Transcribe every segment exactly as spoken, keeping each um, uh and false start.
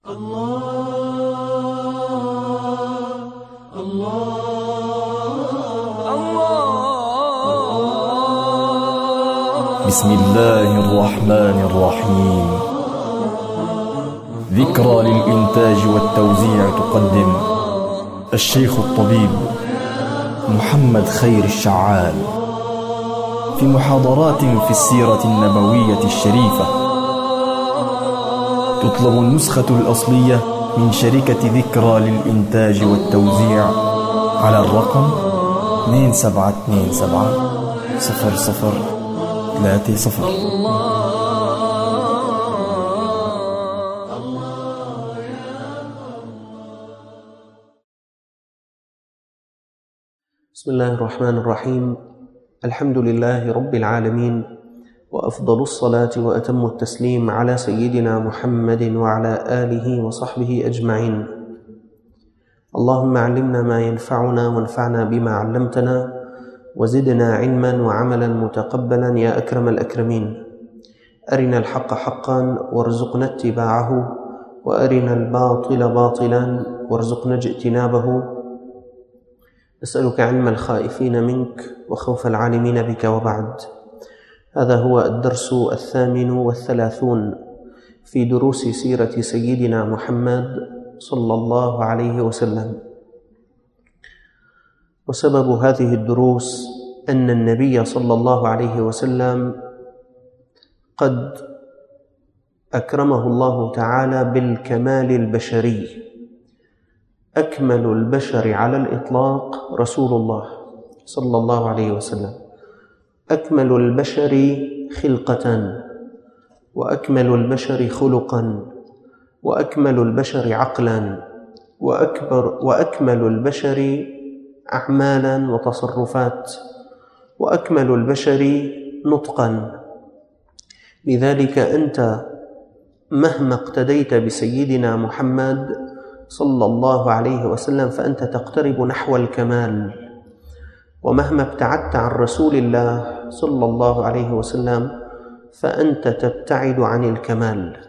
بسم الله الرحمن الرحيم. ذكرى للإنتاج والتوزيع تقدم الشيخ الطبيب محمد خير الشعال في محاضرات في السيرة النبوية الشريفة. تطلب النسخة الأصلية من شركة ذكرى للإنتاج والتوزيع على الرقم اثنين سبعة اثنين سبعة صفر صفر ثلاثة صفر. بسم الله الرحمن الرحيم. الحمد لله رب العالمين، وأفضل الصلاة وأتم التسليم على سيدنا محمد وعلى آله وصحبه أجمعين. اللهم علمنا ما ينفعنا وانفعنا بما علمتنا وزدنا علما وعملا متقبلا يا أكرم الأكرمين. أرنا الحق حقا وارزقنا اتباعه، وأرنا الباطل باطلا وارزقنا اجتنابه. نسألك علم الخائفين منك وخوف العالمين بك، وبعد. هذا هو الدرس الثامن والثلاثون في دروس سيرة سيدنا محمد صلى الله عليه وسلم. وسبب هذه الدروس أن النبي صلى الله عليه وسلم قد أكرمه الله تعالى بالكمال البشري. أكمل البشر على الإطلاق رسول الله صلى الله عليه وسلم، أكمل البشر خلقة، وأكمل البشر خلقا، وأكمل البشر عقلا، وأكبر وأكمل البشر أعمالا وتصرفات، وأكمل البشر نطقا. لذلك أنت مهما اقتديت بسيدنا محمد صلى الله عليه وسلم فأنت تقترب نحو الكمال، ومهما ابتعدت عن رسول الله صلى الله عليه وسلم فأنت تبتعد عن الكمال.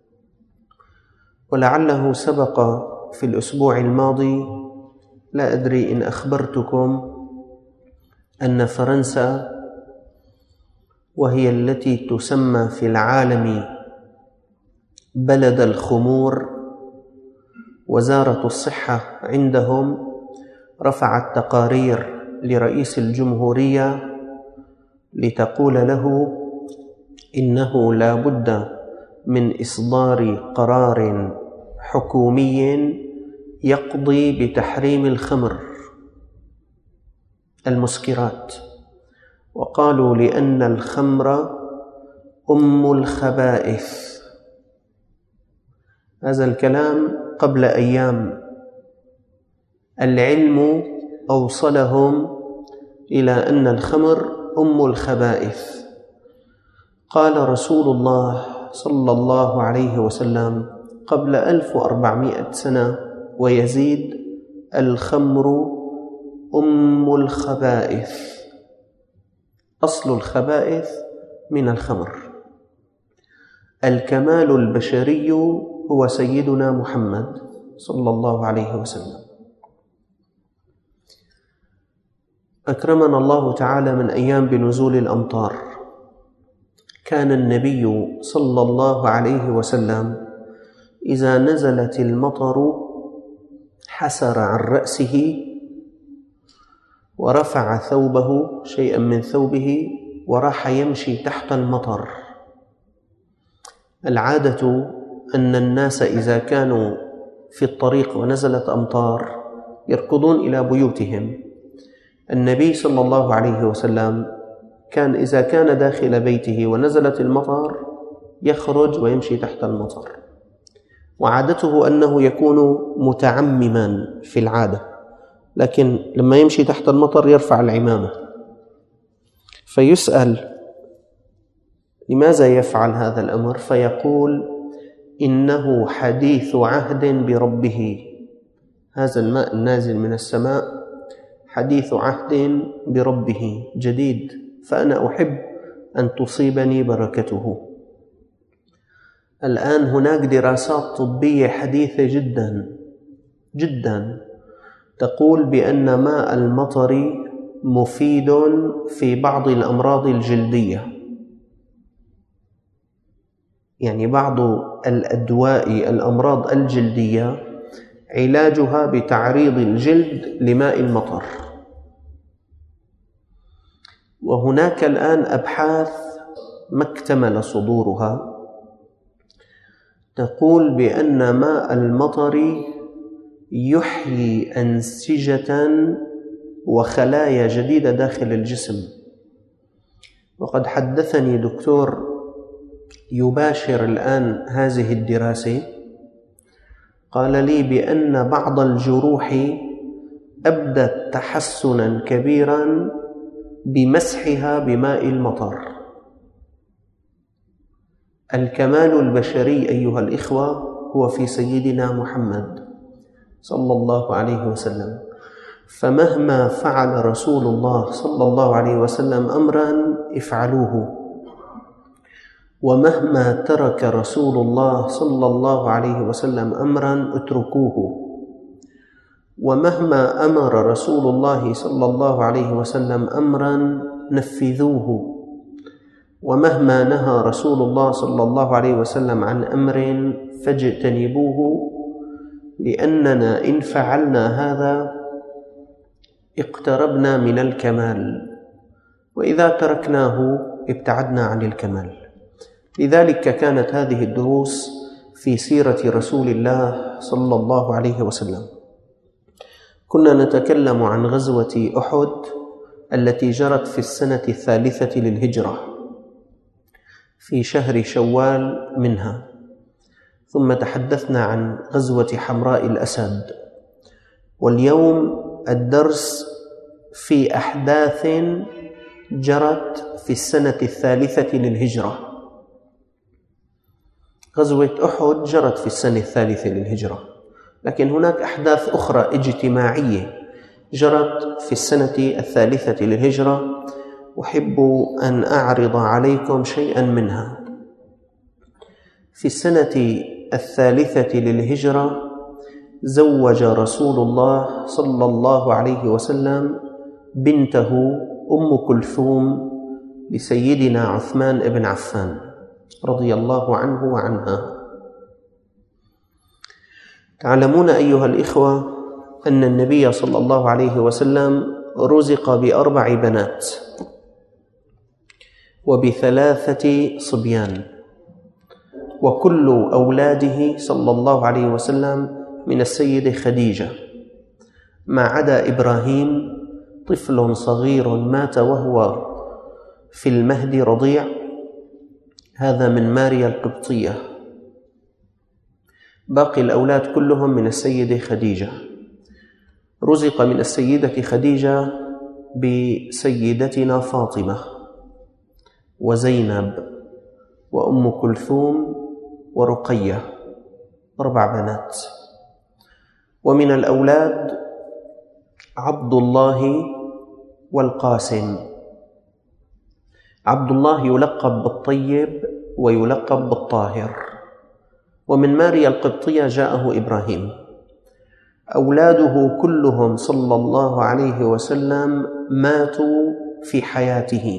ولعله سبق في الأسبوع الماضي، لا أدري إن أخبرتكم، أن فرنسا، وهي التي تسمى في العالم بلد الخمور، وزارة الصحة عندهم رفعت تقارير لرئيس الجمهورية لتقول له إنه لا بد من إصدار قرار حكومي يقضي بتحريم الخمر المسكرات. وقالوا لأن الخمر أم الخبائث. هذا الكلام قبل أيام. العلم أوصلهم إلى أن الخمر أم الخبائث. قال رسول الله صلى الله عليه وسلم قبل ألف وأربعمائة سنة ويزيد: الخمر أم الخبائث. أصل الخبائث من الخمر. الكمال البشري هو سيدنا محمد صلى الله عليه وسلم. أكرمنا الله تعالى من أيام بنزول الأمطار. كان النبي صلى الله عليه وسلم إذا نزلت المطر حسر عن رأسه ورفع ثوبه، شيئا من ثوبه، وراح يمشي تحت المطر. العادة أن الناس إذا كانوا في الطريق ونزلت أمطار يركضون إلى بيوتهم. النبي صلى الله عليه وسلم كان إذا كان داخل بيته ونزلت المطر يخرج ويمشي تحت المطر، وعادته أنه يكون متعمما في العادة، لكن لما يمشي تحت المطر يرفع العمامة. فيسأل لماذا يفعل هذا الأمر؟ فيقول: إنه حديث عهد بربه. هذا الماء النازل من السماء حديث عهد بربه، جديد، فأنا أحب أن تصيبني بركته. الآن هناك دراسات طبية حديثة جدا جدا تقول بأن ماء المطر مفيد في بعض الأمراض الجلدية، يعني بعض الأدواء الأمراض الجلدية علاجها بتعريض الجلد لماء المطر. وهناك الآن أبحاث ما اكتمل صدورها تقول بأن ماء المطر يحيي أنسجة وخلايا جديدة داخل الجسم. وقد حدثني دكتور يباشر الآن هذه الدراسة، قال لي بأن بعض الجروح أبدت تحسنا كبيرا بمسحها بماء المطر. الكمال البشري أيها الإخوة هو في سيدنا محمد صلى الله عليه وسلم، فمهما فعل رسول الله صلى الله عليه وسلم أمرا افعلوه، ومهما ترك رسول الله صلى الله عليه وسلم أمرا اتركوه، ومهما أمر رسول الله صلى الله عليه وسلم أمرا نفذوه، ومهما نهى رسول الله صلى الله عليه وسلم عن أمر فاجتنبوه، لأننا إن فعلنا هذا اقتربنا من الكمال، وإذا تركناه ابتعدنا عن الكمال. لذلك كانت هذه الدروس في سيرة رسول الله صلى الله عليه وسلم. كنا نتكلم عن غزوة أحد التي جرت في السنة الثالثة للهجرة في شهر شوال منها، ثم تحدثنا عن غزوة حمراء الأسد. واليوم الدرس في أحداث جرت في السنة الثالثة للهجرة. غزوة أحد جرت في السنة الثالثة للهجرة، لكن هناك أحداث أخرى اجتماعية جرت في السنة الثالثة للهجرة، أحب أن أعرض عليكم شيئا منها. في السنة الثالثة للهجرة زوج رسول الله صلى الله عليه وسلم بنته أم كلثوم لسيدنا عثمان بن عفان رضي الله عنه وعنها. تعلمون أيها الإخوة أن النبي صلى الله عليه وسلم رزق بأربع بنات وبثلاثة صبيان، وكل أولاده صلى الله عليه وسلم من السيدة خديجة، ما عدا إبراهيم طفل صغير مات وهو في المهد رضيع، هذا من ماريا القبطية. باقي الأولاد كلهم من السيدة خديجة. رزق من السيدة خديجة بسيدتنا فاطمة وزينب وأم كلثوم ورقية، أربع بنات. ومن الأولاد عبد الله والقاسم. عبد الله يلقب بالطيب ويلقب بالطاهر. ومن ماريا القبطية جاءه إبراهيم. أولاده كلهم صلى الله عليه وسلم ماتوا في حياته،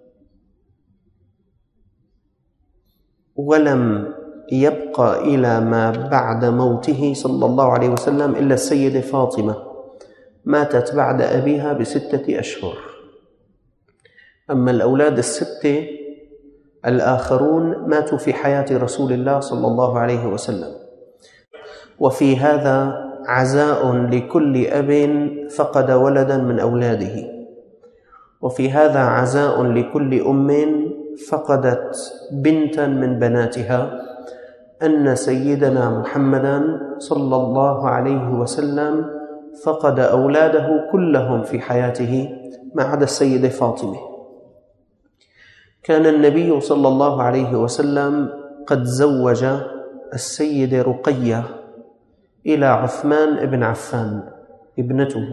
ولم يبقى إلى ما بعد موته صلى الله عليه وسلم إلا السيدة فاطمة، ماتت بعد أبيها بستة أشهر. أما الأولاد الستة الآخرون ماتوا في حياة رسول الله صلى الله عليه وسلم. وفي هذا عزاء لكل أب فقد ولدا من أولاده، وفي هذا عزاء لكل أم فقدت بنتا من بناتها، أن سيدنا محمدا صلى الله عليه وسلم فقد أولاده كلهم في حياته ما عدا السيدة فاطمة. كان النبي صلى الله عليه وسلم قد زوج السيدة رقية إلى عثمان بن عفان ابنته،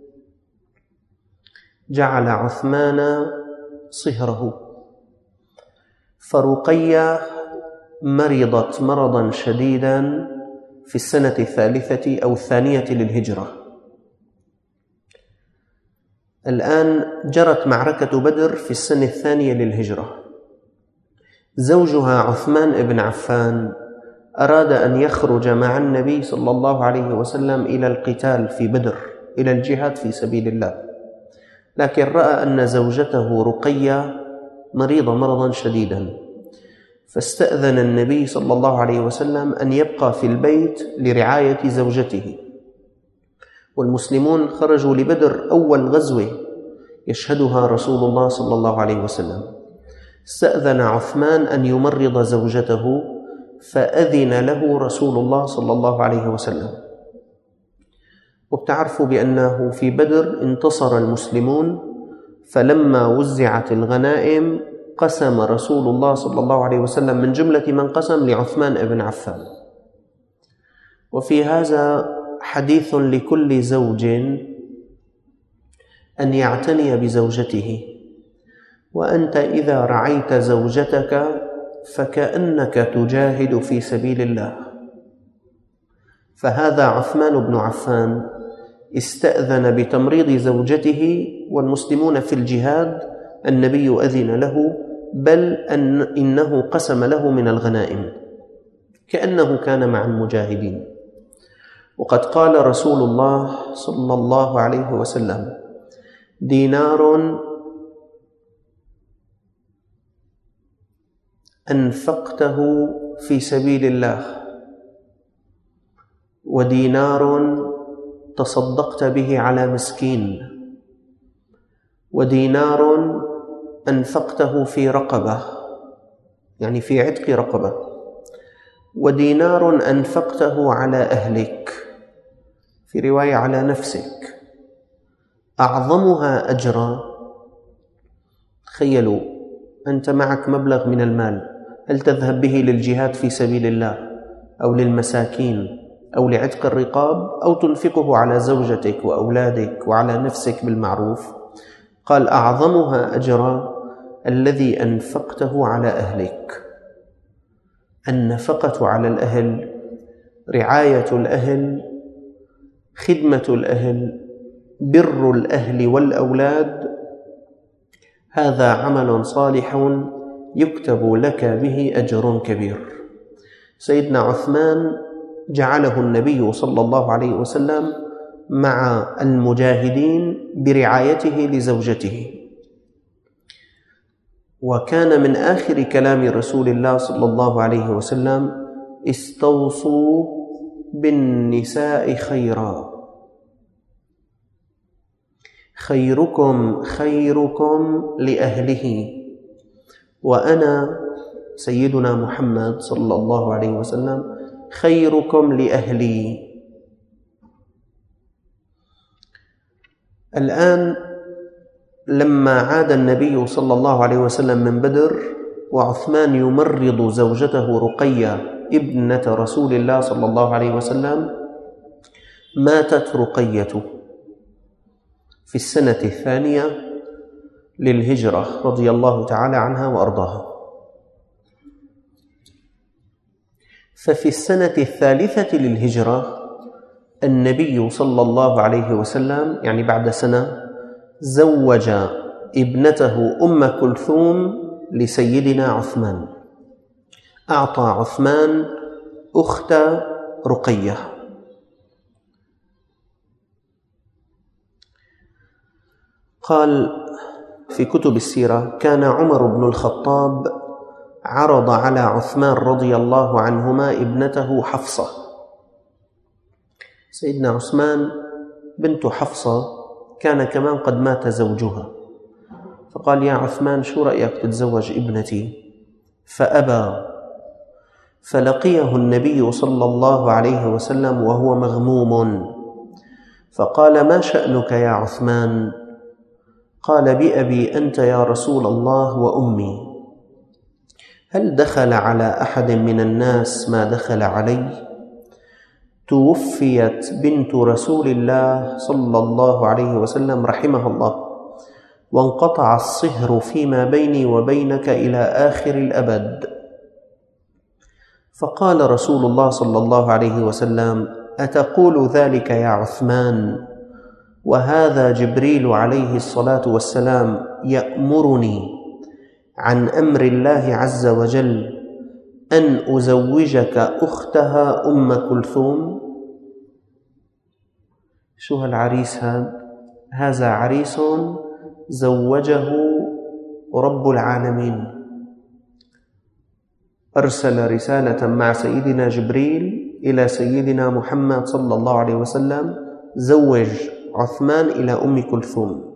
جعل عثمان صهره، فرقية مرضت مرضا شديدا في السنة الثالثة أو الثانية للهجرة. الآن جرت معركة بدر في السنة الثانية للهجرة. زوجها عثمان بن عفان أراد أن يخرج مع النبي صلى الله عليه وسلم إلى القتال في بدر، إلى الجهاد في سبيل الله، لكن رأى أن زوجته رقية مريضة مرضا شديدا، فاستأذن النبي صلى الله عليه وسلم أن يبقى في البيت لرعاية زوجته. والمسلمون خرجوا لبدر أول غزوة يشهدها رسول الله صلى الله عليه وسلم. استأذن عثمان أن يمرض زوجته، فأذن له رسول الله صلى الله عليه وسلم. وبتعرفوا بأنه في بدر انتصر المسلمون، فلما وزعت الغنائم قسم رسول الله صلى الله عليه وسلم من جملة من قسم لعثمان بن عفان. وفي هذا حديث لكل زوج أن يعتني بزوجته. وأنت إذا رعيت زوجتك فكأنك تجاهد في سبيل الله. فهذا عثمان بن عفان استأذن بتمريض زوجته والمسلمون في الجهاد، النبي أذن له، بل أن إنه قسم له من الغنائم كأنه كان مع المجاهدين. وقد قال رسول الله صلى الله عليه وسلم: دينار أنفقته في سبيل الله، ودينار تصدقت به على مسكين، ودينار أنفقته في رقبة، يعني في عتق رقبة، ودينار أنفقته على أهلك، في رواية على نفسك. أعظمها أجرا. تخيلوا أنت معك مبلغ من المال، هل تذهب به للجهاد في سبيل الله أو للمساكين أو لعتق الرقاب، أو تنفقه على زوجتك وأولادك وعلى نفسك بالمعروف؟ قال: أعظمها أجرا الذي أنفقته على أهلك. النفقة على الأهل، رعاية الأهل، خدمة الأهل، بر الأهل والأولاد، هذا عمل صالح يكتب لك به أجر كبير. سيدنا عثمان جعله النبي صلى الله عليه وسلم مع المجاهدين برعايته لزوجته. وكان من آخر كلام رسول الله صلى الله عليه وسلم: استوصوا بالنساء خيرا، خيركم خيركم لأهله، وأنا سيدنا محمد صلى الله عليه وسلم خيركم لأهلي. الآن لما عاد النبي صلى الله عليه وسلم من بدر وعثمان يمرض زوجته رقية ابنة رسول الله صلى الله عليه وسلم، ماتت رقية في السنة الثانية للهجرة رضي الله تعالى عنها وأرضاها. ففي السنة الثالثة للهجرة النبي صلى الله عليه وسلم، يعني بعد سنة، زوج ابنته أم كلثوم لسيدنا عثمان. أعطى عثمان أخت رقية. قال في كتب السيرة: كان عمر بن الخطاب عرض على عثمان رضي الله عنهما ابنته حفصة. سيدنا عثمان بنت حفصة كان كمان قد مات زوجها، فقال: يا عثمان، شو رأيك تتزوج ابنتي؟ فأبى. فلقيه النبي صلى الله عليه وسلم وهو مغموم، فقال: ما شأنك يا عثمان؟ قال: بأبي أنت يا رسول الله وأمي، هل دخل على أحد من الناس ما دخل علي؟ توفيت بنت رسول الله صلى الله عليه وسلم رحمه الله، وانقطع الصهر فيما بيني وبينك إلى آخر الأبد، فقال رسول الله صلى الله عليه وسلم: أتقول ذلك يا عثمان وهذا جبريل عليه الصلاة والسلام يأمرني عن أمر الله عز وجل أن أزوجك أختها أم كلثوم؟ شو هالعريس هذا؟ هذا عريس زوجه رب العالمين، أرسل رسالة مع سيدنا جبريل إلى سيدنا محمد صلى الله عليه وسلم: زوج عثمان إلى أم كلثوم.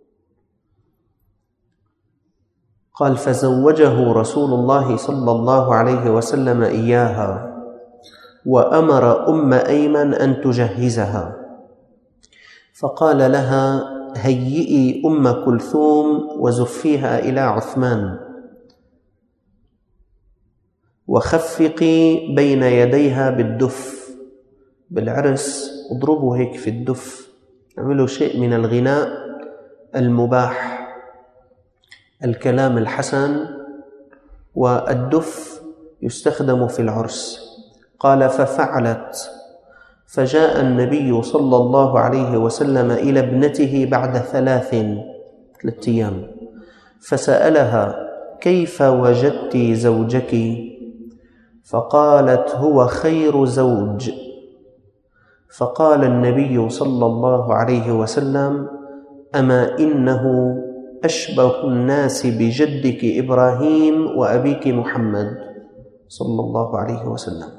قال: فزوجه رسول الله صلى الله عليه وسلم إياها، وأمر أم أيمن أن تجهزها، فقال لها: هيئي أم كلثوم وزفيها إلى عثمان، وخفقي بين يديها بالدف، بالعرس اضربوا هيك في الدف، اعملوا شيء من الغناء المباح، الكلام الحسن، والدف يستخدم في العرس. قال: ففعلت، فجاء النبي صلى الله عليه وسلم إلى ابنته بعد ثلاث ثلاث أيام فسألها: كيف وجدت زوجك؟ فقالت: هو خير زوج. فقال النبي صلى الله عليه وسلم: أما إنه أشبه الناس بجدك إبراهيم وأبيك محمد صلى الله عليه وسلم.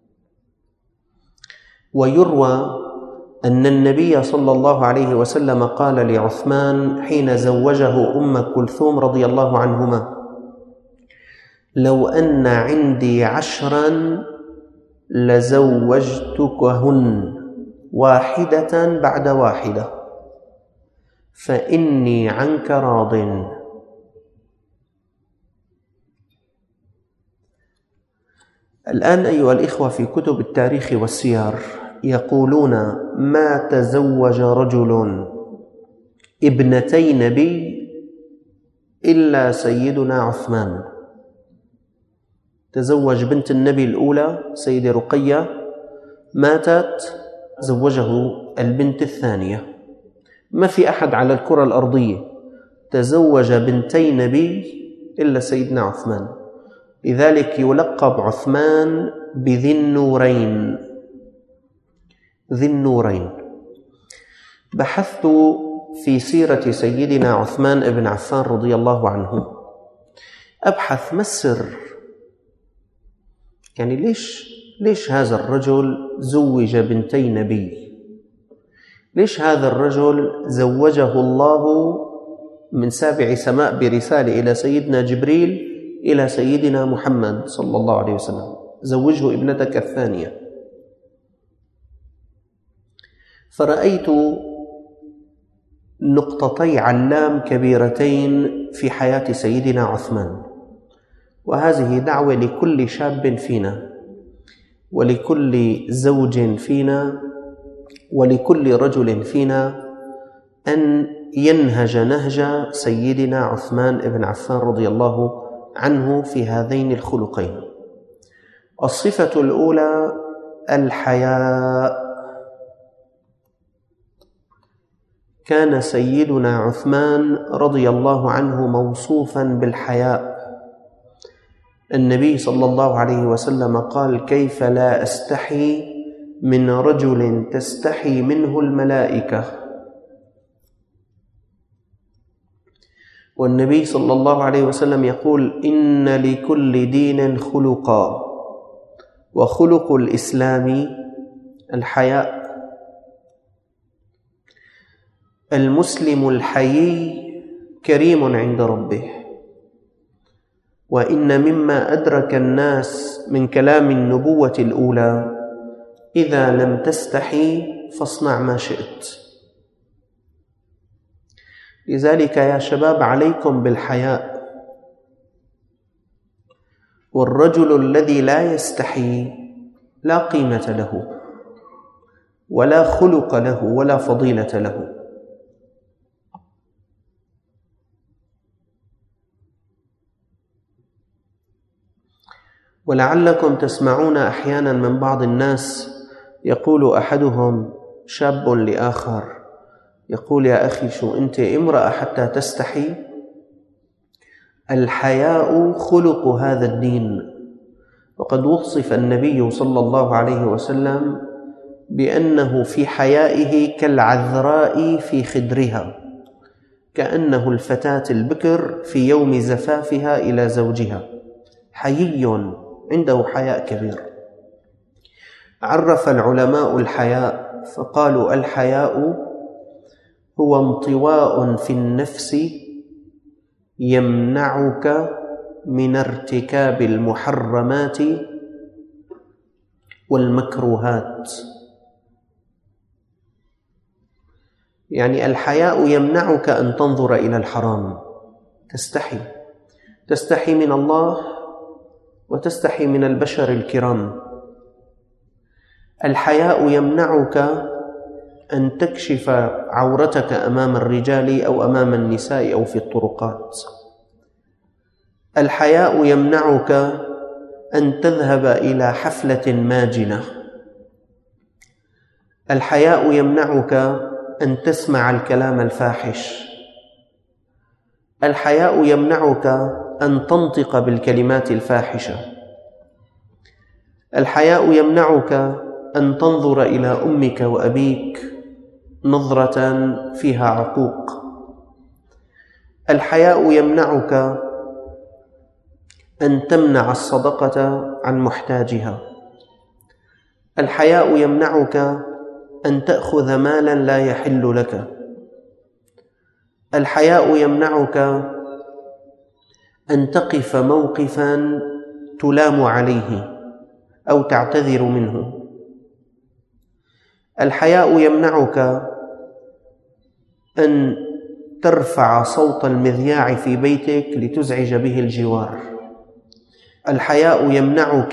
ويروى أن النبي صلى الله عليه وسلم قال لعثمان حين زوجه أم كلثوم رضي الله عنهما: لو أن عندي عشرا لزوجتكهن واحدة بعد واحدة، فإني عنك راض. الآن أيها الإخوة، في كتب التاريخ والسير يقولون: ما تزوج رجل ابنتي نبي إلا سيدنا عثمان. تزوج بنت النبي الأولى سيدة رقية، ماتت، زوجه البنت الثانية. ما في أحد على الكرة الأرضية تزوج بنتي نبي إلا سيدنا عثمان، لذلك يلقب عثمان بذي النورين، ذي النورين. بحثت في سيرة سيدنا عثمان بن عفان رضي الله عنه، أبحث ما السر، يعني ليش ليش هذا الرجل زوج بنتي نبي؟ ليش هذا الرجل زوجه الله من سابع سماء برسالة إلى سيدنا جبريل إلى سيدنا محمد صلى الله عليه وسلم: زوجه ابنتك الثانية. فرأيت نقطتي علام كبيرتين في حياة سيدنا عثمان، وهذه دعوة لكل شاب فينا، ولكل زوج فينا، ولكل رجل فينا، أن ينهج نهج سيدنا عثمان بن عفان رضي الله عنه في هذين الخلقين. الصفة الأولى الحياء. كان سيدنا عثمان رضي الله عنه موصوفا بالحياء. النبي صلى الله عليه وسلم قال: كيف لا أستحي من رجل تستحي منه الملائكة. والنبي صلى الله عليه وسلم يقول: إن لكل دين خلقا، وخلق الإسلام الحياء. المسلم الحيي كريم عند ربه. وإن مما أدرك الناس من كلام النبوة الأولى: إذا لم تستحي فاصنع ما شئت. لذلك يا شباب عليكم بالحياء. والرجل الذي لا يستحي لا قيمة له، ولا خلق له، ولا فضيلة له. ولعلكم تسمعون أحيانا من بعض الناس يقول أحدهم شاب لآخر، يقول يا أخي شو أنت امرأة حتى تستحي؟ الحياء خلق هذا الدين. وقد وصف النبي صلى الله عليه وسلم بأنه في حيائه كالعذراء في خدرها، كأنه الفتاة البكر في يوم زفافها إلى زوجها، حيي عنده حياء كبير. عرف العلماء الحياء فقالوا الحياء هو انطواء في النفس يمنعك من ارتكاب المحرمات والمكروهات. يعني الحياء يمنعك أن تنظر إلى الحرام، تستحي تستحي من الله وتستحي من البشر الكرام. الحياء يمنعك أن تكشف عورتك أمام الرجال أو أمام النساء أو في الطرقات. الحياء يمنعك أن تذهب إلى حفلة ماجنة. الحياء يمنعك أن تسمع الكلام الفاحش. الحياء يمنعك أن تنطق بالكلمات الفاحشة. الحياء يمنعك أن تنظر إلى أمك وأبيك نظرة فيها عقوق. الحياء يمنعك أن تمنع الصدقة عن محتاجها. الحياء يمنعك أن تأخذ مالا لا يحل لك. الحياء يمنعك أن تقف موقفا تلام عليه أو تعتذر منه. الحياء يمنعك أن ترفع صوت المذياع في بيتك لتزعج به الجوار. الحياء يمنعك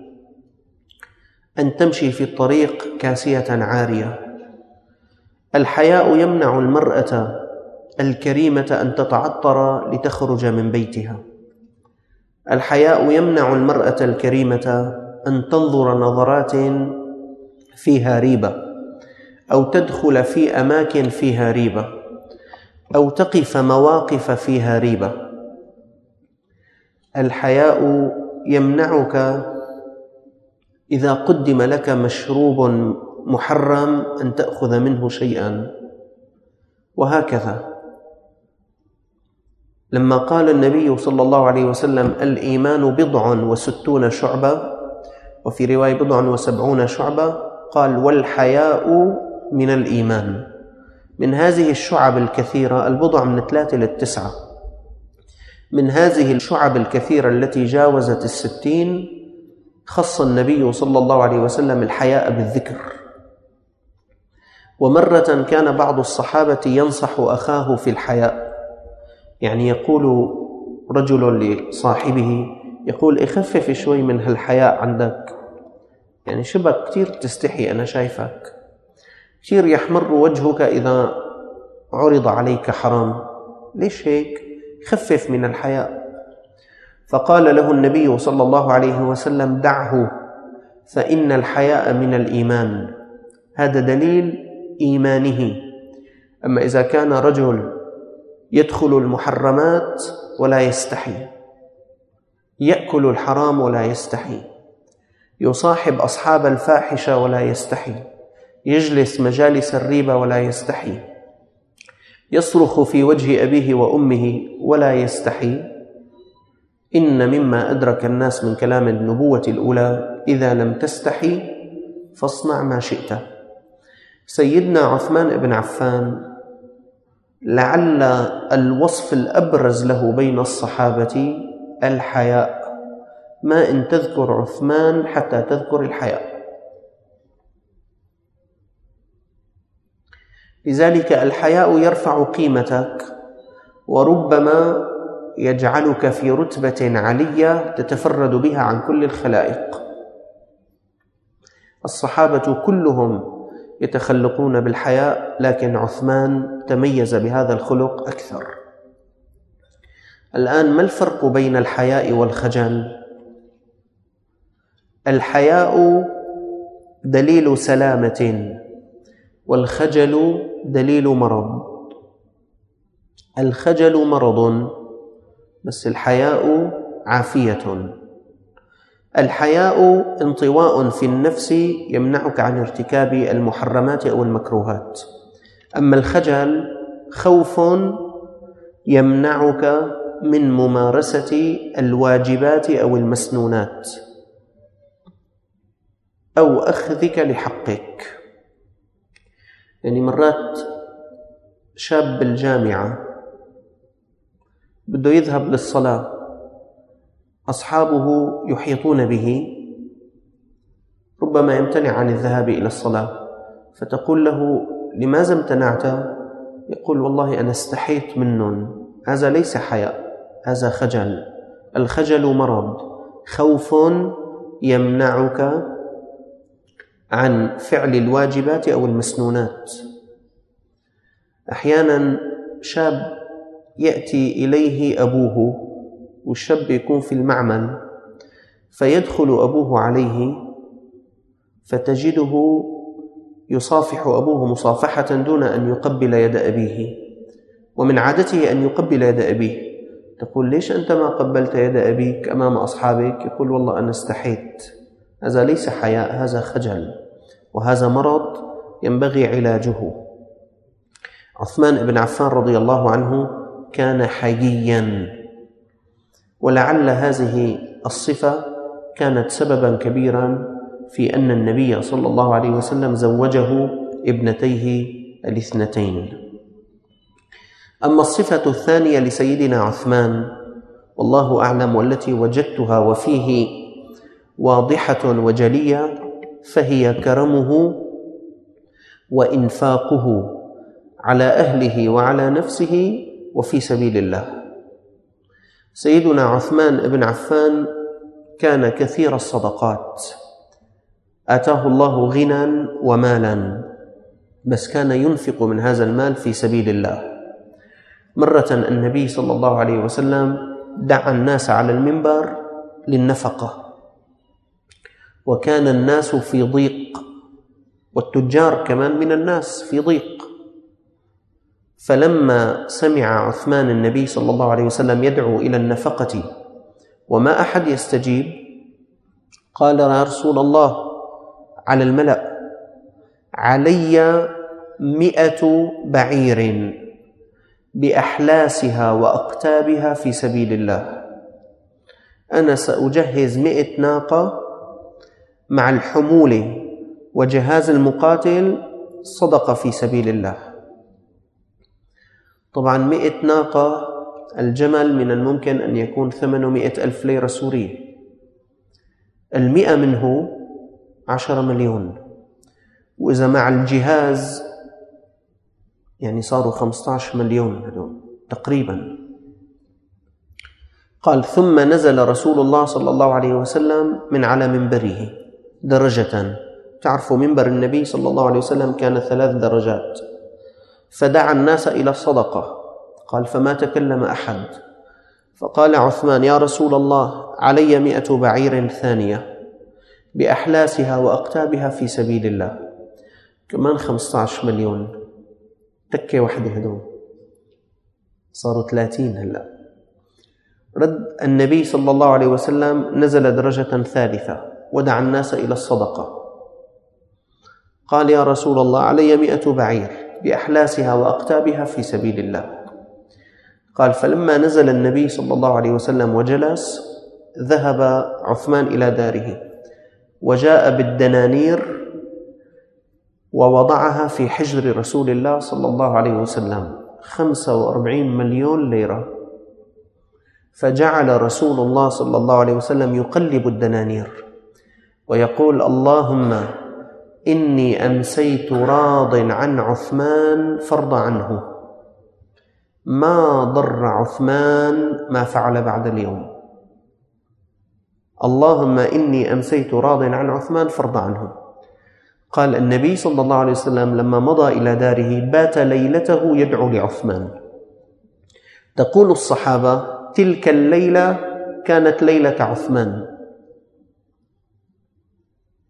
أن تمشي في الطريق كاسية عارية. الحياء يمنع المرأة الكريمة أن تتعطر لتخرج من بيتها. الحياء يمنع المرأة الكريمة أن تنظر نظرات فيها ريبة، أو تدخل في أماكن فيها ريبة، أو تقف مواقف فيها ريبة. الحياء يمنعك إذا قدم لك مشروب محرم أن تأخذ منه شيئا، وهكذا. لما قال النبي صلى الله عليه وسلم الإيمان بضع وستون شعبة، وفي رواية بضع وسبعون شعبة، قال والحياء من الإيمان. من هذه الشعب الكثيرة، البضع من ثلاثة للتسعة، من هذه الشعب الكثيرة التي جاوزت الستين خص النبي صلى الله عليه وسلم الحياء بالذكر. ومرة كان بعض الصحابة ينصح أخاه في الحياء، يعني يقول رجل لصاحبه، يقول اخفف شوي من هالحياء عندك، يعني شبك كتير تستحي، أنا شايفك كتير يحمر وجهك إذا عرض عليك حرام، ليش هيك؟ خفف من الحياء. فقال له النبي صلى الله عليه وسلم دعه فإن الحياء من الإيمان. هذا دليل إيمانه. أما إذا كان رجل يدخل المحرمات ولا يستحي، يأكل الحرام ولا يستحي، يصاحب أصحاب الفاحشة ولا يستحي، يجلس مجالس الريبة ولا يستحي، يصرخ في وجه أبيه وأمه ولا يستحي، إن مما أدرك الناس من كلام النبوة الأولى إذا لم تستحي فاصنع ما شئت. سيدنا عثمان بن عفان لعل الوصف الأبرز له بين الصحابة الحياء، ما إن تذكر عثمان حتى تذكر الحياء. لذلك الحياء يرفع قيمتك، وربما يجعلك في رتبة علية تتفرد بها عن كل الخلائق. الصحابة كلهم يتخلقون بالحياء، لكن عثمان تميز بهذا الخلق أكثر. الآن ما الفرق بين الحياء والخجل؟ الحياء دليل سلامة، والخجل دليل مرض. الخجل مرض، بس الحياء عافية. الحياء انطواء في النفس يمنعك عن ارتكاب المحرمات أو المكروهات، أما الخجل خوف يمنعك من ممارسة الواجبات أو المسنونات أو أخذك لحقك. يعني مرات شاب بالجامعة بده يذهب للصلاة، أصحابه يحيطون به، ربما يمتنع عن الذهاب إلى الصلاة، فتقول له: لماذا امتنعت؟ يقول: والله أنا استحيت منهم. هذا ليس حياء، هذا خجل. الخجل مرض، خوف يمنعك عن فعل الواجبات أو المسنونات. أحيانا شاب يأتي إليه أبوه، والشاب يكون في المعمل، فيدخل أبوه عليه فتجده يصافح أبوه مصافحة دون أن يقبل يد أبيه، ومن عادته أن يقبل يد أبيه. تقول: ليش أنت ما قبلت يد أبيك أمام أصحابك؟ يقول: والله أنا استحيت. هذا ليس حياء، هذا خجل، وهذا مرض ينبغي علاجه. عثمان بن عفان رضي الله عنه كان حييا، ولعل هذه الصفة كانت سببا كبيرا في أن النبي صلى الله عليه وسلم زوجه ابنتيه الاثنتين. أما الصفة الثانية لسيدنا عثمان والله أعلم، والتي وجدتها وفيه واضحة وجلية، فهي كرمه وإنفاقه على أهله وعلى نفسه وفي سبيل الله. سيدنا عثمان بن عفان كان كثير الصدقات، آتاه الله غنى ومالا، بس كان ينفق من هذا المال في سبيل الله. مرة النبي صلى الله عليه وسلم دعا الناس على المنبر للنفقة، وكان الناس في ضيق، والتجار كمان من الناس في ضيق. فلما سمع عثمان النبي صلى الله عليه وسلم يدعو إلى النفقة وما أحد يستجيب، قال: يا رسول الله، على الملأ علي مئة بعير بأحلاسها وأقتابها في سبيل الله، أنا سأجهز مئة ناقة مع الحمولة وجهاز المقاتل صدقة في سبيل الله. طبعا مئة ناقة، الجمل من الممكن أن يكون ثمانمائة ألف ليرة سورية، المئة منه عشرة مليون، وإذا مع الجهاز يعني صاروا خمسة عشر مليون هدول تقريبا. قال: ثم نزل رسول الله صلى الله عليه وسلم من على منبره درجة. تعرفوا منبر النبي صلى الله عليه وسلم كان ثلاث درجات، فدعا الناس إلى الصدقة. قال: فما تكلم أحد، فقال عثمان: يا رسول الله، علي مئة بعير ثانية بأحلاسها وأقتابها في سبيل الله، كمان خمسة عشر مليون، تكة واحدة هدول صاروا ثلاثين هلأ. رد النبي صلى الله عليه وسلم، نزل درجة ثالثة ودعا الناس إلى الصدقة. قال: يا رسول الله، علي مئة بعير بأحلاسها وأقتابها في سبيل الله. قال: فلما نزل النبي صلى الله عليه وسلم وجلس، ذهب عثمان إلى داره وجاء بالدنانير ووضعها في حجر رسول الله صلى الله عليه وسلم، خمسة وأربعين مليون ليرة. فجعل رسول الله صلى الله عليه وسلم يقلب الدنانير ويقول: اللهم إني أمسيت راض عن عثمان فارض عنه، ما ضر عثمان ما فعل بعد اليوم. اللهم إني أمسيت راض عن عثمان فارض عنه. قال النبي صلى الله عليه وسلم لما مضى إلى داره بات ليلته يدعو لعثمان. تقول الصحابة: تلك الليلة كانت ليلة عثمان.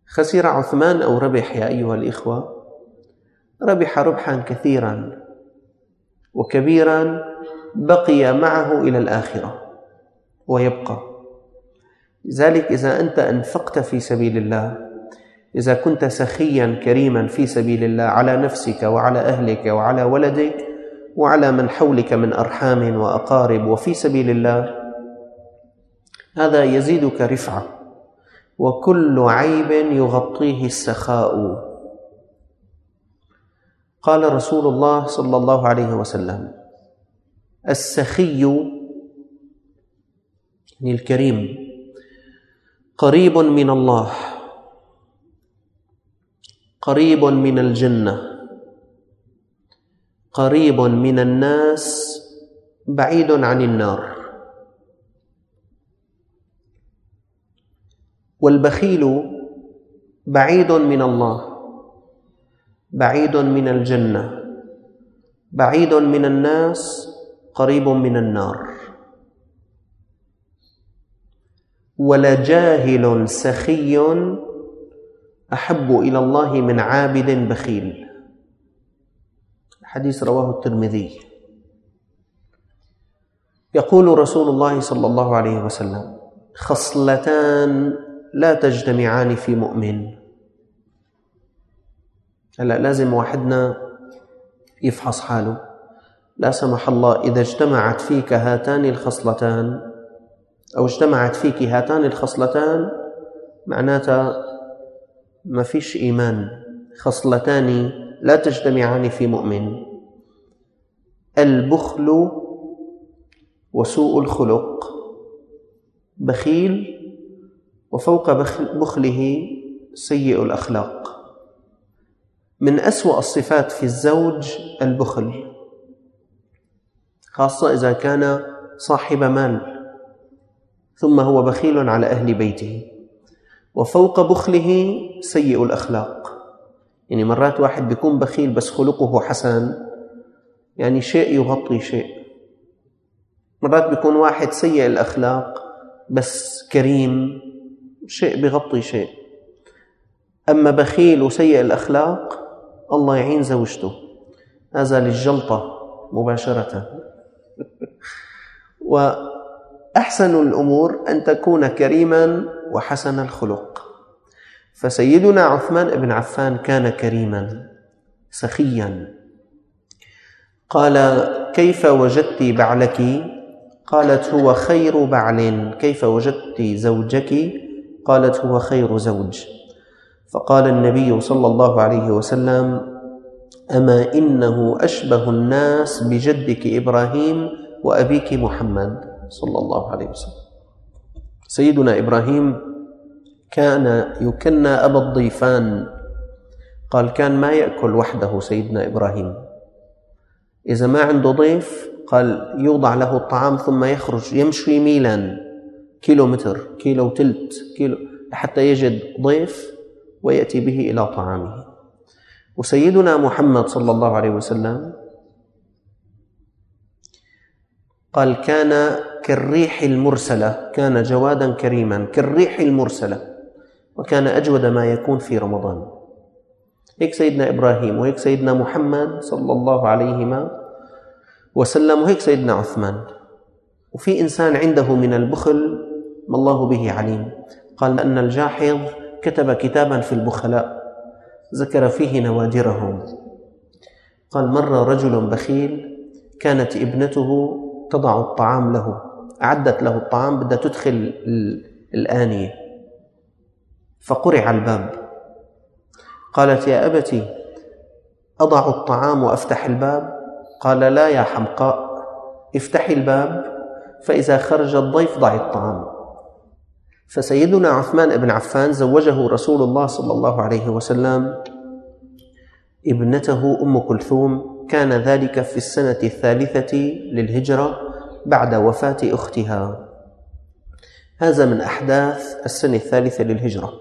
خسر عثمان أو ربح يا أيها الإخوة؟ ربح ربحا كثيرا وكبيرا بقي معه إلى الآخرة ويبقى. لذلك إذا أنت أنفقت في سبيل الله، إذا كنت سخيا كريما في سبيل الله على نفسك وعلى أهلك وعلى ولدك وعلى من حولك من أرحام وأقارب وفي سبيل الله، هذا يزيدك رفعة، وكل عيب يغطيه السخاء. قال رسول الله صلى الله عليه وسلم: السخي يعني الكريم قريب من الله، قريب من الجنة، قريب من الناس، بعيد عن النار. والبخيل بعيد من الله، بعيد من الجنة، بعيد من الناس، قريب من النار. ولجاهل سخي أحب إلى الله من عابد بخيل. الحديث رواه الترمذي. يقول رسول الله صلى الله عليه وسلم: خصلتان لا تجتمعان في مؤمن. هلا لازم واحدنا يفحص حاله. لا سمح الله إذا اجتمعت فيك هاتان الخصلتان أو اجتمعت فيك هاتان الخصلتان معناتها ما فيش إيمان. خصلتان لا تجتمعان في مؤمن: البخل وسوء الخلق. بخيل وفوق بخله سيء الأخلاق. من أسوأ الصفات في الزوج البخل، خاصة إذا كان صاحب مال ثم هو بخيل على أهل بيته. وفوق بخله سيء الأخلاق، يعني مرات واحد بيكون بخيل بس خلقه حسن، يعني شيء يغطي شيء. مرات بيكون واحد سيء الأخلاق بس كريم، شيء بيغطي شيء. أما بخيل وسيء الأخلاق الله يعين زوجته، هذا للجلطة مباشرة. وأحسن الأمور أن تكون كريما وحسن الخلق. فسيدنا عثمان بن عفان كان كريما سخيا. قال: كيف وجدت بعلك؟ قالت: هو خير بعل. كيف وجدت زوجك؟ قالت: هو خير زوج. فقال النبي صلى الله عليه وسلم: أما إنه أشبه الناس بجدك إبراهيم وأبيك محمد صلى الله عليه وسلم. سيدنا إبراهيم كان يكنى أبا الضيفان. قال كان ما يأكل وحده سيدنا إبراهيم، إذا ما عنده ضيف قال يوضع له الطعام ثم يخرج يمشي ميلا، كيلو متر، كيلو تلت كيلو، حتى يجد ضيف ويأتي به إلى طعامه. وسيدنا محمد صلى الله عليه وسلم قال كان كالريح المرسلة، كان جوادا كريما كالريح المرسلة، وكان أجود ما يكون في رمضان. هيك سيدنا إبراهيم، وهيك سيدنا محمد صلى الله عليه وسلم، وهيك سيدنا عثمان. وفي إنسان عنده من البخل ما الله به عليم. قال أن الجاحظ كتب كتابا في البخلاء ذكر فيه نوادرهم. قال مر رجل بخيل كانت ابنته تضع الطعام له، أعدت له الطعام بدها تدخل الآنية فقرع الباب. قالت يا أبتي أضع الطعام وأفتح الباب؟ قال لا يا حمقاء، افتحي الباب فإذا خرج الضيف ضعي الطعام. فسيدنا عثمان بن عفان زوجه رسول الله صلى الله عليه وسلم ابنته أم كلثوم، كان ذلك في السنة الثالثة للهجرة بعد وفاة أختها. هذا من أحداث السنة الثالثة للهجرة.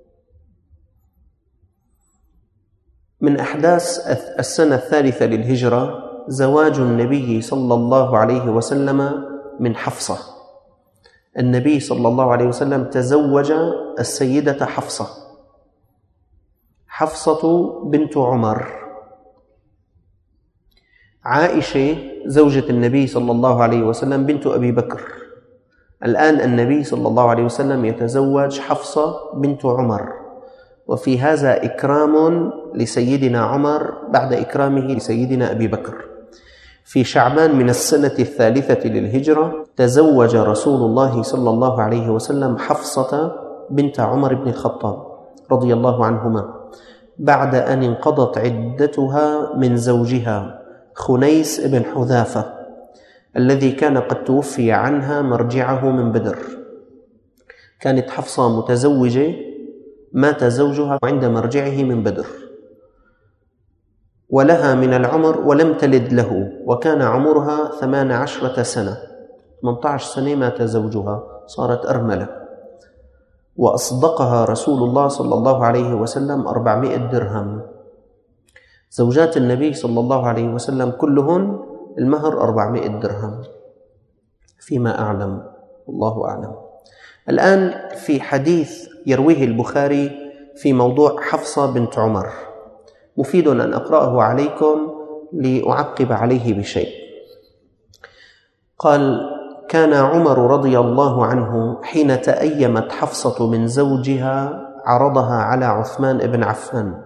من أحداث السنة الثالثة للهجرة زواج النبي صلى الله عليه وسلم من حفصة. النبي صلى الله عليه وسلم تزوج السيدة حفصة حفصة بنت عمر. عائشة زوجة النبي صلى الله عليه وسلم بنت أبي بكر. الآن النبي صلى الله عليه وسلم يتزوج حفصة بنت عمر، وفي هذا إكرام لسيدنا عمر بعد إكرامه لسيدنا أبي بكر. في شعبان من السنة الثالثة للهجرة تزوج رسول الله صلى الله عليه وسلم حفصة بنت عمر بن الخطاب رضي الله عنهما بعد أن انقضت عدتها من زوجها خنيس بن حذافة الذي كان قد توفي عنها مرجعه من بدر. كانت حفصة متزوجة، مات زوجها عند مرجعه من بدر، ولها من العمر ولم تلد له، وكان عمرها ثمان عشرة سنة، ثمانية عشر سنة مات زوجها، صارت أرملة. وأصدقها رسول الله صلى الله عليه وسلم أربعمائة درهم. زوجات النبي صلى الله عليه وسلم كلهن المهر أربعمائة درهم فيما أعلم، الله أعلم. الآن في حديث يرويه البخاري في موضوع حفصة بنت عمر، مفيد أن أقرأه عليكم لأعقب عليه بشيء. قال: كان عمر رضي الله عنه حين تأيمت حفصة من زوجها عرضها على عثمان بن عفان،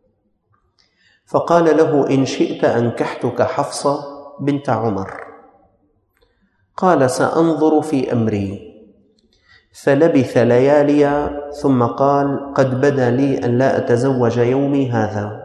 فقال له: إن شئت أنكحتك حفصة بنت عمر. قال: سأنظر في أمري. فلبث ليالي ثم قال: قد بدا لي أن لا أتزوج يومي هذا.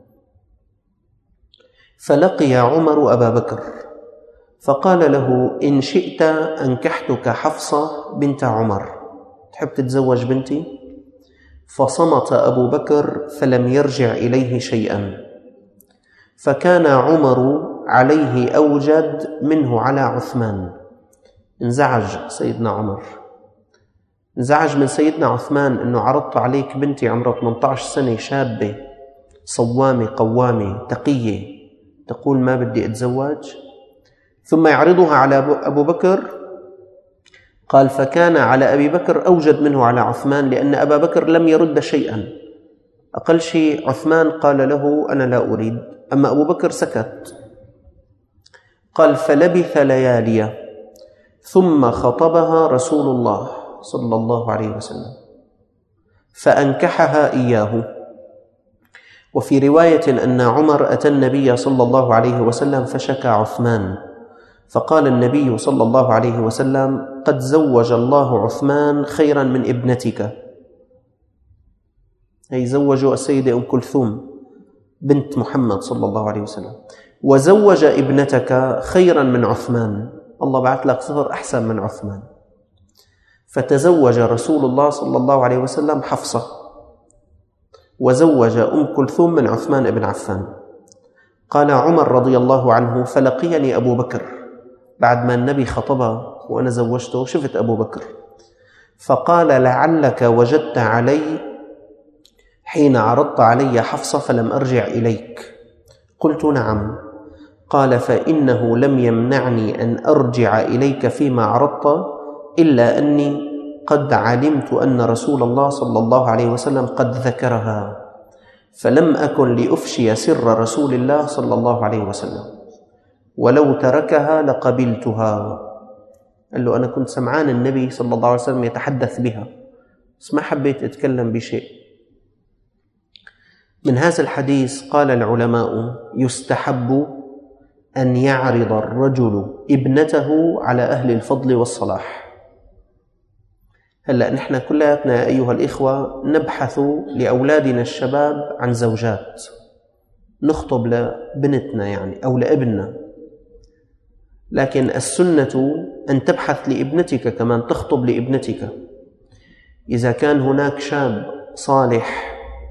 فلقي عمر أبا بكر فقال له: إن شئت أنكحتك حفصة بنت عمر، تحب تتزوج بنتي؟ فصمت أبو بكر فلم يرجع إليه شيئا، فكان عمر عليه أوجد منه على عثمان. انزعج سيدنا عمر، انزعج من سيدنا عثمان أنه عرضت عليك بنتي عمرها ثمانية عشر سنة، شابة صوامة قوامة تقية، تقول ما بدي أتزوج، ثم يعرضها على أبو بكر. قال: فكان على أبي بكر أوجد منه على عثمان، لأن أبا بكر لم يرد شيئا. أقل شيء عثمان قال له: أنا لا أريد، أما أبو بكر سكت. قال: فلبث ليالي ثم خطبها رسول الله صلى الله عليه وسلم فأنكحها إياه. وفي رواية أن عمر أتى النبي صلى الله عليه وسلم فشكى عثمان، فقال النبي صلى الله عليه وسلم: قد زوج الله عثمان خيرا من ابنتك. هي زوجوا السيدة أم كلثوم بنت محمد صلى الله عليه وسلم، وزوج ابنتك خيرا من عثمان، الله بعث لك صهر أحسن من عثمان. فتزوج رسول الله صلى الله عليه وسلم حفصة، وزوج أم كلثوم من عثمان بن عفان. قال عمر رضي الله عنه: فلقيني أبو بكر بعد ما النبي خطبها وأنا زوجته، شفت أبو بكر، فقال: لعلك وجدت علي حين عرضت علي حفصة فلم أرجع إليك. قلت: نعم. قال: فإنه لم يمنعني أن أرجع إليك فيما عرضت إلا أني قد علمت أن رسول الله صلى الله عليه وسلم قد ذكرها، فلم أكن لأفشي سر رسول الله صلى الله عليه وسلم، ولو تركها لقبلتها. قال له: أنا كنت سمعان النبي صلى الله عليه وسلم يتحدث بها، بس ما حبيت أتكلم بشيء. من هذا الحديث قال العلماء: يستحب أن يعرض الرجل ابنته على أهل الفضل والصلاح. هلأ نحن كلاتنا يا أيها الإخوة نبحث لأولادنا الشباب عن زوجات، نخطب لبنتنا يعني أو لابننا، لكن السنة أن تبحث لابنتك كمان، تخطب لابنتك. إذا كان هناك شاب صالح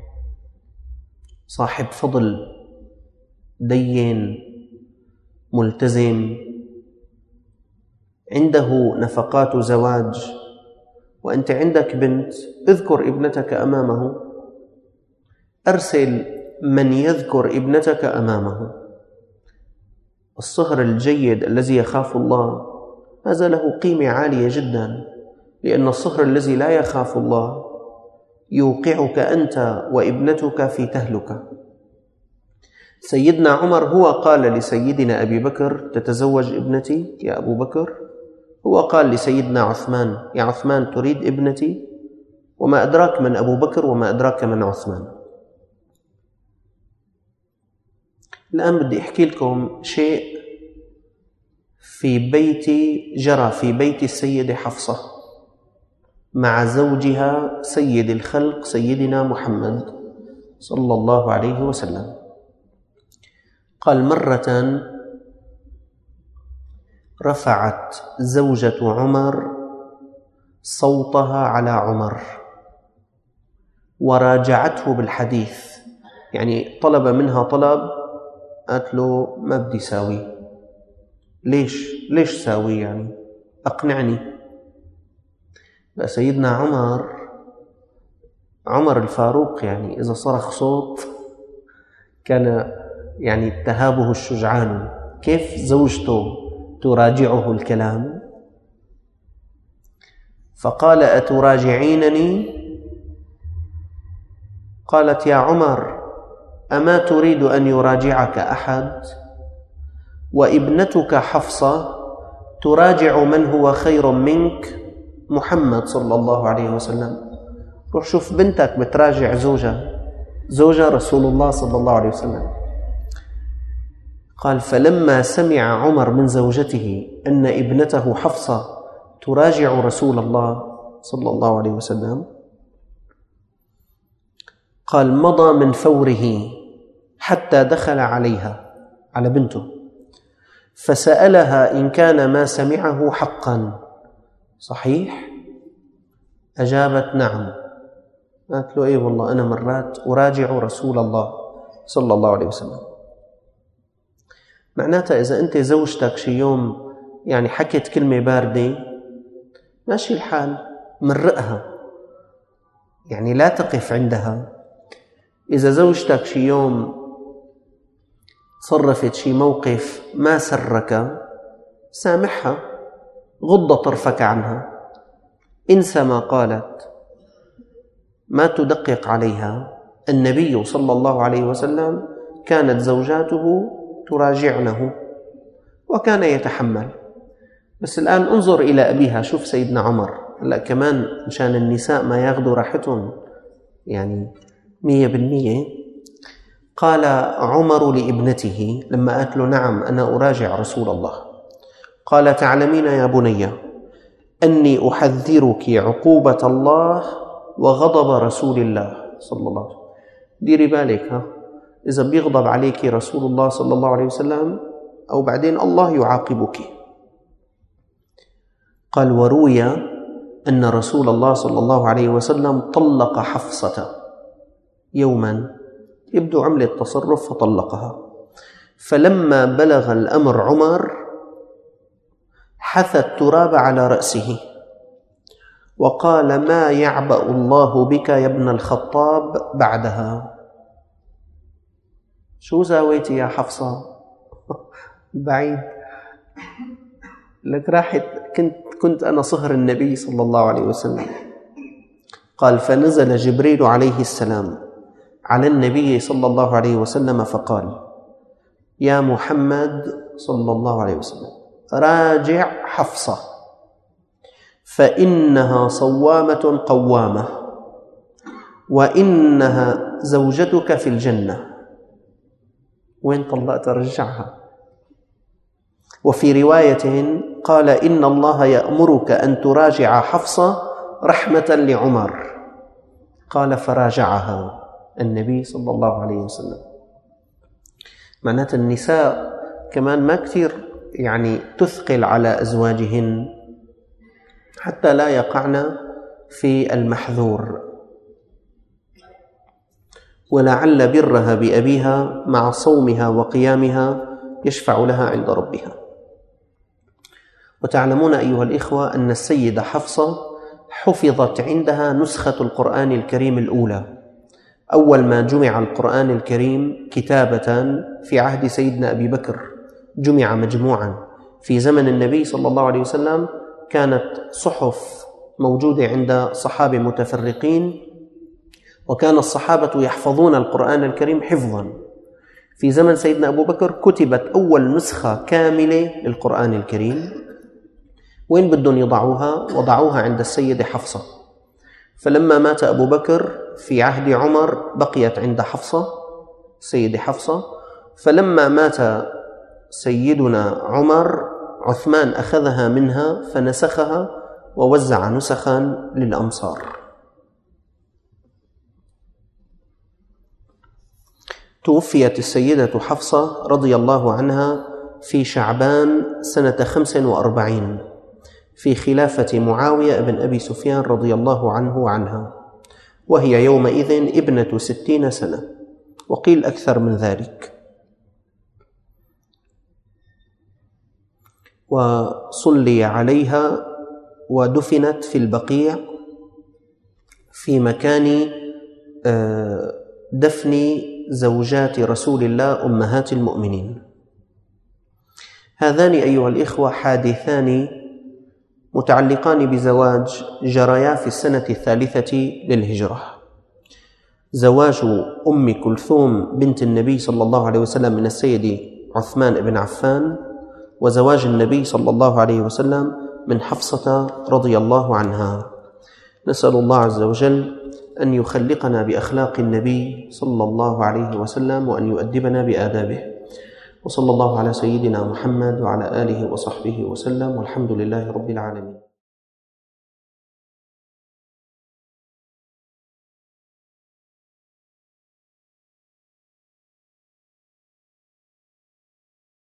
صاحب فضل دين ملتزم عنده نفقات زواج، وأنت عندك بنت، اذكر ابنتك أمامه، أرسل من يذكر ابنتك أمامه. الصهر الجيد الذي يخاف الله هذا له قيمة عالية جدا، لأن الصهر الذي لا يخاف الله يوقعك أنت وابنتك في تهلكة. سيدنا عمر هو قال لسيدنا أبي بكر: تتزوج ابنتي يا أبو بكر؟ هو قال لسيدنا عثمان: يا عثمان تريد ابنتي؟ وما أدراك من أبو بكر وما أدراك من عثمان. الآن بدي أحكي لكم شيء في بيتي جرى في بيت السيدة حفصة مع زوجها سيد الخلق سيدنا محمد صلى الله عليه وسلم. قال: مرة رفعت زوجة عمر صوتها على عمر وراجعته بالحديث، يعني طلب منها طلب، قالت له: ما بدي ساوي. ليش؟ ليش ساوي يعني؟ أقنعني. بقى سيدنا عمر عمر الفاروق يعني إذا صرخ صوت كان يعني تهابه الشجعان. كيف زوجته تراجعه الكلام؟ فقال: أتراجعينني؟ قالت: يا عمر، أما تريد أن يراجعك أحد؟ وابنتك حفصة تراجع من هو خير منك، محمد صلى الله عليه وسلم. روح شوف بنتك بتراجع زوجها زوجها رسول الله صلى الله عليه وسلم. قال: فلما سمع عمر من زوجته أن ابنته حفصة تراجع رسول الله صلى الله عليه وسلم، قال: مضى من فوره حتى دخل عليها، على بنته، فسألها إن كان ما سمعه حقا صحيح؟ أجابت: نعم. قالت له: إيه والله أنا مرات أراجع رسول الله صلى الله عليه وسلم. معناتها إذا أنت زوجتك شي يوم يعني حكت كلمة باردة، ماشي الحال، مرقها، يعني لا تقف عندها. إذا زوجتك شي يوم تصرفت شي موقف ما سرك، سامحها، غض طرفك عنها، انسى ما قالت، ما تدقق عليها. النبي صلى الله عليه وسلم كانت زوجاته تراجعنه وكان يتحمل. بس الآن انظر إلى أبيها، شوف سيدنا عمر، هلا كمان مشان النساء ما ياخذوا راحتهم يعني مية بالمية. قال عمر لابنته لما قالت له: نعم أنا أراجع رسول الله، قال: تعلمين يا بني أني أحذرك عقوبة الله وغضب رسول الله صلى الله عليه وسلم. ديري بالك، ها إذا بيغضب عليك رسول الله صلى الله عليه وسلم أو بعدين الله يعاقبك. قال: وروي أن رسول الله صلى الله عليه وسلم طلق حفصة يوما، يبدو عملت تصرف فطلقها. فلما بلغ الأمر عمر حث التراب على رأسه وقال: ما يعبأ الله بك يا ابن الخطاب بعدها. شو زاويتي يا حفصة؟ بعيد لك راحت، كنت, كنت أنا صهر النبي صلى الله عليه وسلم. قال: فنزل جبريل عليه السلام على النبي صلى الله عليه وسلم فقال: يا محمد صلى الله عليه وسلم، راجع حفصة فإنها صوامة قوامة وإنها زوجتك في الجنة. وين طلقت رجعها. وفي رواية قال: إن الله يأمرك أن تراجع حفصة رحمة لعمر. قال: فراجعها النبي صلى الله عليه وسلم. معنات النساء كمان ما كثير يعني تثقل على أزواجهن حتى لا يقعن في المحذور. ولعل برها بأبيها مع صومها وقيامها يشفع لها عند ربها. وتعلمون أيها الإخوة أن السيدة حفصة حفظت عندها نسخة القرآن الكريم الأولى. أول ما جمع القرآن الكريم كتابة في عهد سيدنا أبي بكر، جمع مجموعا. في زمن النبي صلى الله عليه وسلم كانت صحف موجودة عند صحابة متفرقين وكان الصحابة يحفظون القرآن الكريم حفظا. في زمن سيدنا أبو بكر كتبت أول نسخة كاملة للقرآن الكريم. وين بدهم يضعوها؟ وضعوها عند السيدة حفصة. فلما مات أبو بكر في عهد عمر بقيت عند حفصة، السيدة حفصة. فلما مات سيدنا عمر عثمان أخذها منها فنسخها ووزع نسخا للأمصار. توفيت السيدة حفصة رضي الله عنها في شعبان سنة خمس وأربعين في خلافة معاوية بن أبي سفيان رضي الله عنه عنها، وهي يومئذ ابنة ستين سنة، وقيل أكثر من ذلك. وصلي عليها ودفنت في البقيع في مكان دفن زوجات رسول الله أمهات المؤمنين. هذان أيها الإخوة حادثان متعلقان بزواج جريا في السنة الثالثة للهجرة، زواج أم كلثوم بنت النبي صلى الله عليه وسلم من السيد عثمان بن عفان، وزواج النبي صلى الله عليه وسلم من حفصة رضي الله عنها. نسأل الله عز وجل أن يخلقنا بأخلاق النبي صلى الله عليه وسلم وأن يؤدبنا بآدابه. وصلى الله على سيدنا محمد وعلى آله وصحبه وسلم، والحمد لله رب العالمين.